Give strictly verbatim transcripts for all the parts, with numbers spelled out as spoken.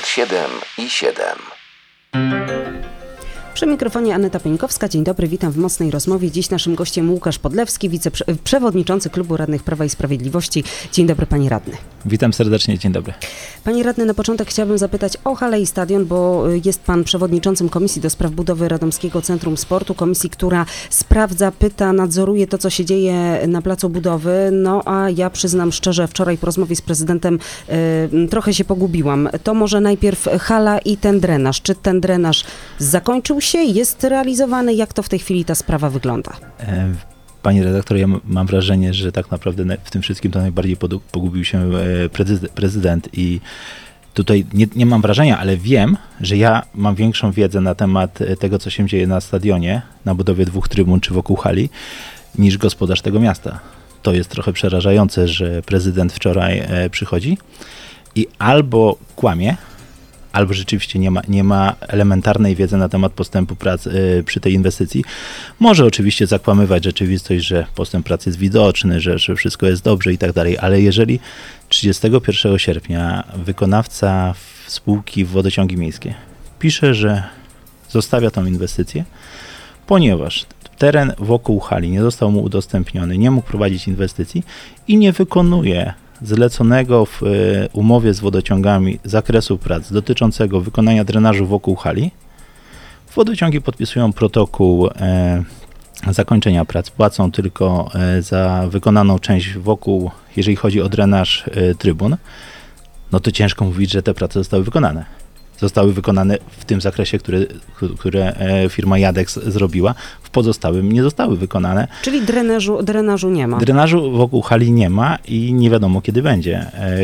siedem i siedem. Przy mikrofonie Aneta Pieńkowska. Dzień dobry, witam w Mocnej Rozmowie. Dziś naszym gościem Łukasz Podlewski, wiceprzewodniczący Klubu Radnych Prawa i Sprawiedliwości. Dzień dobry, panie radny. Witam serdecznie, dzień dobry. Panie radny, na początek chciałabym zapytać o halę i stadion, bo jest pan przewodniczącym Komisji do Spraw Budowy Radomskiego Centrum Sportu, komisji, która sprawdza, pyta, nadzoruje to, co się dzieje na placu budowy. No a ja przyznam szczerze, wczoraj po rozmowie z prezydentem y, trochę się pogubiłam. To może najpierw hala i ten drenaż. Czy ten drenaż zakończył się, jest realizowany? Jak to w tej chwili ta sprawa wygląda? Panie redaktor, ja mam wrażenie, że tak naprawdę w tym wszystkim to najbardziej pogubił się prezydent i tutaj nie, nie mam wrażenia, ale wiem, że ja mam większą wiedzę na temat tego, co się dzieje na stadionie, na budowie dwóch trybun czy wokół hali, niż gospodarz tego miasta. To jest trochę przerażające, że prezydent wczoraj przychodzi i albo kłamie, albo rzeczywiście nie ma, nie ma elementarnej wiedzy na temat postępu prac y, przy tej inwestycji. Może oczywiście zakłamywać rzeczywistość, że postęp prac jest widoczny, że, że wszystko jest dobrze i tak dalej, ale jeżeli trzydziestego pierwszego sierpnia wykonawca spółki Wodociągi Miejskie pisze, że zostawia tą inwestycję, ponieważ teren wokół hali nie został mu udostępniony, nie mógł prowadzić inwestycji i nie wykonuje zleconego w umowie z wodociągami zakresu prac dotyczącego wykonania drenażu wokół hali, wodociągi podpisują protokół e, zakończenia prac, płacą tylko e, za wykonaną część wokół, jeżeli chodzi o drenaż e, trybun, no to ciężko mówić, że te prace zostały wykonane. Zostały wykonane w tym zakresie, które, które firma Jadex zrobiła. W pozostałym nie zostały wykonane. Czyli drenażu, drenażu nie ma? Drenażu wokół hali nie ma i nie wiadomo, kiedy będzie.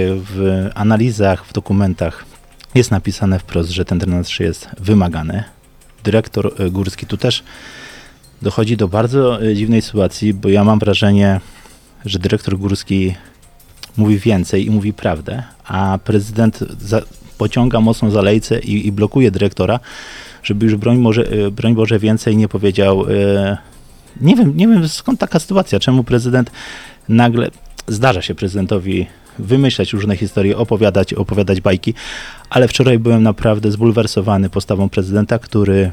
W analizach, w dokumentach jest napisane wprost, że ten drenaż jest wymagany. Dyrektor Górski tu też dochodzi do bardzo dziwnej sytuacji, bo ja mam wrażenie, że dyrektor Górski mówi więcej i mówi prawdę, a prezydent za pociąga mocno za lejce i, i blokuje dyrektora, żeby już broń, może, broń Boże więcej nie powiedział. E, nie wiem, nie wiem skąd taka sytuacja, czemu prezydent nagle, zdarza się prezydentowi wymyślać różne historie, opowiadać, opowiadać bajki, ale wczoraj byłem naprawdę zbulwersowany postawą prezydenta, który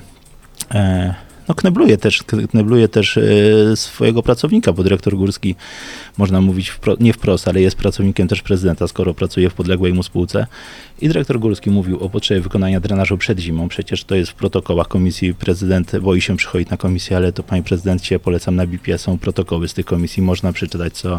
e, no knebluje też, knebluje też e, swojego pracownika, bo dyrektor Górski, można mówić wpro, nie wprost, ale jest pracownikiem też prezydenta, skoro pracuje w podległej mu spółce. I dyrektor Górski mówił o potrzebie wykonania drenażu przed zimą. Przecież to jest w protokołach komisji. Prezydent boi się przychodzić na komisję, ale to panie prezydencie, polecam na B I P, są protokoły z tych komisji. Można przeczytać, co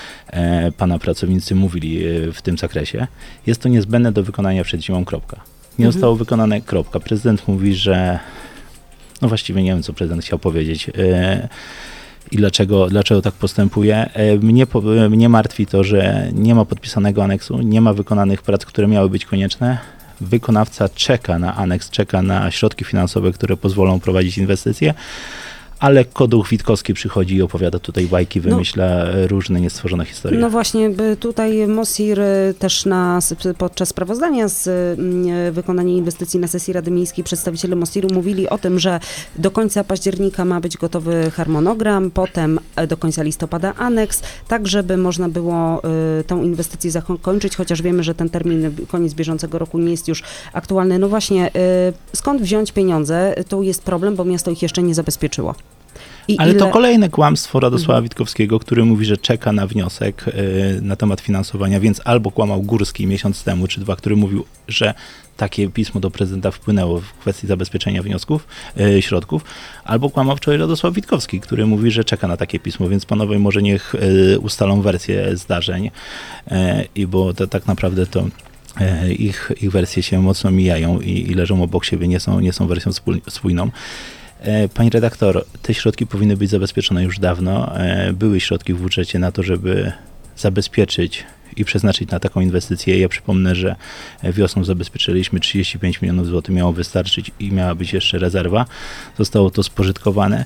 e, pana pracownicy mówili e, w tym zakresie. Jest to niezbędne do wykonania przed zimą, kropka. Nie mhm. zostało wykonane, kropka. Prezydent mówi, że no właściwie nie wiem, co prezydent chciał powiedzieć e, i dlaczego, dlaczego tak postępuje. E, mnie, po, mnie martwi to, że nie ma podpisanego aneksu, nie ma wykonanych prac, które miały być konieczne. Wykonawca czeka na aneks, czeka na środki finansowe, które pozwolą prowadzić inwestycje, ale Koduch Witkowski przychodzi i opowiada tutaj bajki, wymyśla no, różne niestworzone historie. No właśnie, tutaj Mosir też na, podczas sprawozdania z wykonania inwestycji na sesji Rady Miejskiej przedstawiciele Mosiru mówili o tym, że do końca października ma być gotowy harmonogram, potem do końca listopada aneks, tak żeby można było tą inwestycję zakończyć, chociaż wiemy, że ten termin koniec bieżącego roku nie jest już aktualny. No właśnie, skąd wziąć pieniądze? Tu jest problem, bo miasto ich jeszcze nie zabezpieczyło. I Ale ile... to kolejne kłamstwo Radosława mhm. Witkowskiego, który mówi, że czeka na wniosek y, na temat finansowania, więc albo kłamał Górski miesiąc temu, czy dwa, który mówił, że takie pismo do prezydenta wpłynęło w kwestii zabezpieczenia wniosków, y, środków, albo kłamał wczoraj Radosław Witkowski, który mówi, że czeka na takie pismo, więc panowie może niech y, ustalą wersję zdarzeń, y, i bo to, tak naprawdę to y, ich, ich wersje się mocno mijają i, i leżą obok siebie, nie są, nie są wersją spójną. Pani redaktor, te środki powinny być zabezpieczone już dawno. Były środki w budżecie na to, żeby zabezpieczyć i przeznaczyć na taką inwestycję. Ja przypomnę, że wiosną zabezpieczyliśmy trzydzieści pięć milionów złotych, miało wystarczyć i miała być jeszcze rezerwa. Zostało to spożytkowane.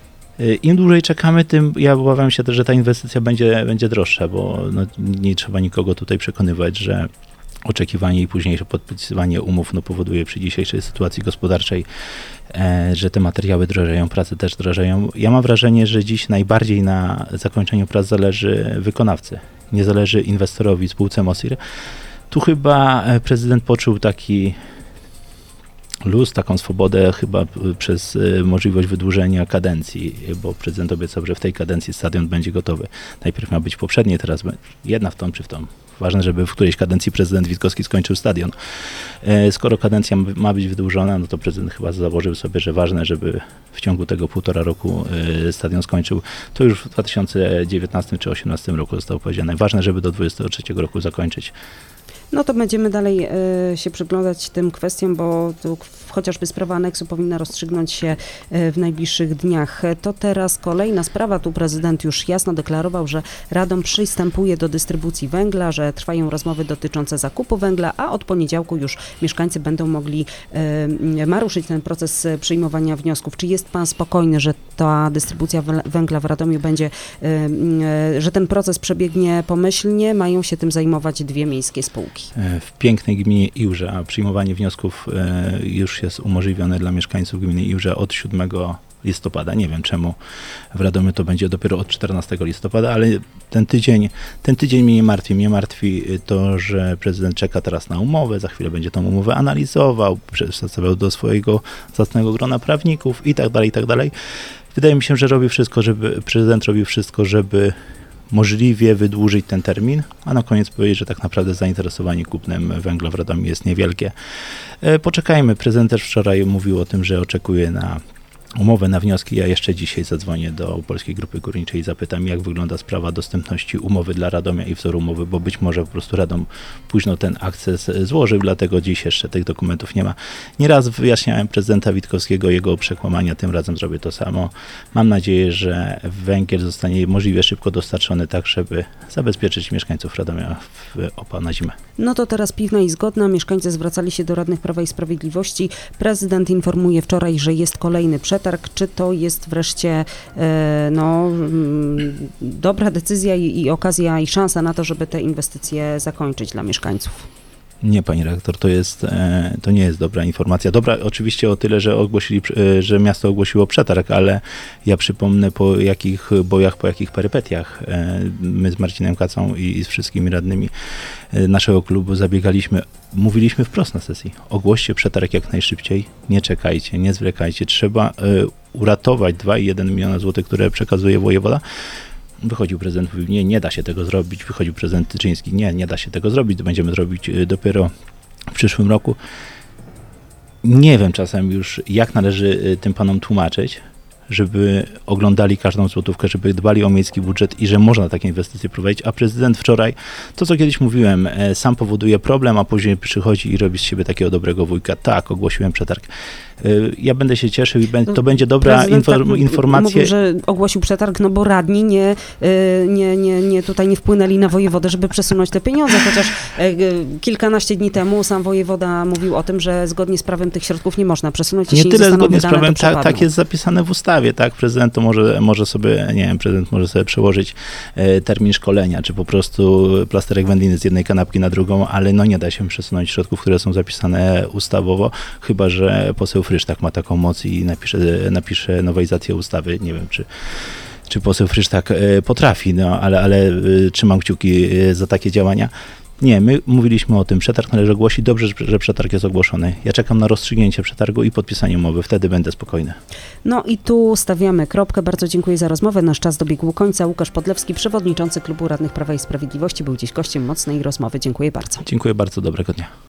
Im dłużej czekamy, tym ja obawiam się też, że ta inwestycja będzie, będzie droższa, bo no, nie trzeba nikogo tutaj przekonywać, że oczekiwanie i późniejsze podpisywanie umów no, powoduje przy dzisiejszej sytuacji gospodarczej, e, że te materiały drożeją, prace też drożeją. Ja mam wrażenie, że dziś najbardziej na zakończeniu prac zależy wykonawcy. Nie zależy inwestorowi, spółce Mosir. Tu chyba e, prezydent poczuł taki luz, taką swobodę chyba e, przez e, możliwość wydłużenia kadencji, e, bo prezydent obiecał, że w tej kadencji stadion będzie gotowy. Najpierw miał być poprzedni, teraz be- jedna w tą czy w tą. Ważne, żeby w którejś kadencji prezydent Witkowski skończył stadion. E, Skoro kadencja m- ma być wydłużona, no to prezydent chyba założył sobie, że ważne, żeby w ciągu tego półtora roku e, stadion skończył. To już w dwa tysiące dziewiętnastym czy dwa tysiące osiemnastym roku zostało powiedziane. Ważne, żeby do dwudziestego trzeciego roku zakończyć. No to będziemy dalej y, się przyglądać tym kwestiom, bo tu chociażby sprawa aneksu powinna rozstrzygnąć się y, w najbliższych dniach. To teraz kolejna sprawa. Tu prezydent już jasno deklarował, że Radom przystępuje do dystrybucji węgla, że trwają rozmowy dotyczące zakupu węgla, a od poniedziałku już mieszkańcy będą mogli, y, ma ruszyć ten proces przyjmowania wniosków. Czy jest pan spokojny, że ta dystrybucja wę- węgla w Radomiu będzie, y, y, że ten proces przebiegnie pomyślnie? Mają się tym zajmować dwie miejskie spółki. W pięknej gminie Iłża, a przyjmowanie wniosków e, już jest umożliwione dla mieszkańców gminy Iłża od siódmego listopada. Nie wiem czemu w Radomiu to będzie dopiero od czternastego listopada, ale ten tydzień, ten tydzień mnie nie martwi. Mnie martwi to, że prezydent czeka teraz na umowę, za chwilę będzie tą umowę analizował, przedstawiał do swojego zacnego grona prawników i tak dalej, i tak dalej. Wydaje mi się, że robi wszystko, żeby prezydent robi wszystko, żeby możliwie wydłużyć ten termin, a na koniec powiedzieć, że tak naprawdę zainteresowanie kupnem węgla w Radomiu jest niewielkie. E, Poczekajmy. Prezydent też wczoraj mówił o tym, że oczekuje na umowę na wnioski. Ja jeszcze dzisiaj zadzwonię do Polskiej Grupy Górniczej i zapytam, jak wygląda sprawa dostępności umowy dla Radomia i wzoru umowy, bo być może po prostu Radom późno ten akces złożył, dlatego dziś jeszcze tych dokumentów nie ma. Nieraz wyjaśniałem prezydenta Witkowskiego jego przekłamania, tym razem zrobię to samo. Mam nadzieję, że węgiel zostanie możliwie szybko dostarczony, tak żeby zabezpieczyć mieszkańców Radomia w opał na zimę. No to teraz piwna i zgodna. Mieszkańcy zwracali się do radnych Prawa i Sprawiedliwości. Prezydent informuje wczoraj, że jest kolejny przetarg. Czy to jest wreszcie e, no, mm, dobra decyzja i, i okazja i szansa na to, żeby te inwestycje zakończyć dla mieszkańców? Nie, pani redaktor, to jest, e, to nie jest dobra informacja. Dobra oczywiście o tyle, że ogłosili, e, że miasto ogłosiło przetarg, ale ja przypomnę po jakich bojach, po jakich perypetiach e, my z Marcinem Kacą i, i z wszystkimi radnymi e, naszego klubu zabiegaliśmy. Mówiliśmy wprost na sesji. Ogłoście przetarg jak najszybciej, nie czekajcie, nie zwlekajcie. Trzeba e, uratować dwa i jeden miliona złotych, które przekazuje wojewoda. Wychodził prezydent, mówił, nie, nie da się tego zrobić. Wychodził prezydent Tyczyński, nie, nie da się tego zrobić, to będziemy zrobić dopiero w przyszłym roku. Nie wiem czasem już, jak należy tym panom tłumaczyć, żeby oglądali każdą złotówkę, żeby dbali o miejski budżet i że można takie inwestycje prowadzić, a prezydent wczoraj, to co kiedyś mówiłem, sam powoduje problem, a później przychodzi i robi z siebie takiego dobrego wujka. Tak, ogłosiłem przetarg. Ja będę się cieszył i to będzie dobra infor- tak informacja. Mówił, że ogłosił przetarg, no bo radni nie, nie, nie, nie, tutaj nie wpłynęli na wojewodę, żeby przesunąć te pieniądze, chociaż kilkanaście dni temu sam wojewoda mówił o tym, że zgodnie z prawem tych środków nie można przesunąć. Nie tyle zgodnie z prawem, tak, tak jest zapisane w ustawie, tak? Prezydent to może, może sobie, nie wiem, prezydent może sobie przełożyć e, termin szkolenia, czy po prostu plasterek wędliny z jednej kanapki na drugą, ale no nie da się przesunąć środków, które są zapisane ustawowo, chyba że poseł Frysztak ma taką moc i napisze, napisze nowelizację ustawy. Nie wiem, czy, czy poseł Frysztak e, potrafi, no ale, ale e, trzymam kciuki e, za takie działania. Nie, my mówiliśmy o tym, przetarg należy ogłosić, dobrze, że przetarg jest ogłoszony. Ja czekam na rozstrzygnięcie przetargu i podpisanie umowy, wtedy będę spokojny. No i tu stawiamy kropkę. Bardzo dziękuję za rozmowę. Nasz czas dobiegł końca. Łukasz Podlewski, przewodniczący Klubu Radnych Prawa i Sprawiedliwości, był dziś gościem mocnej rozmowy. Dziękuję bardzo. Dziękuję bardzo, dobrego dnia.